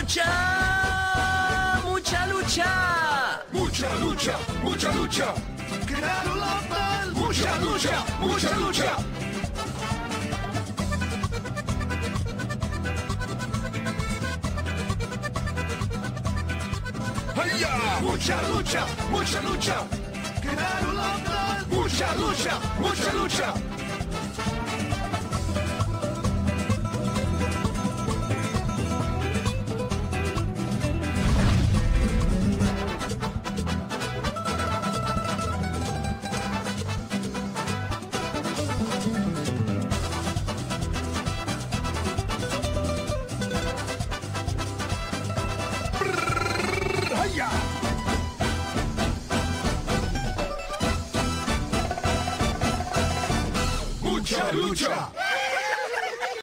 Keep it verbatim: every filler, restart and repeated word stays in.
lucha, mucha lucha. Mucha lucha, mucha lucha. Claro, la paz. Mucha lucha, mucha lucha. ¡Hayya! Mucha lucha, mucha lucha. Claro, la paz. Mucha lucha, mucha lucha. Mucha lucha.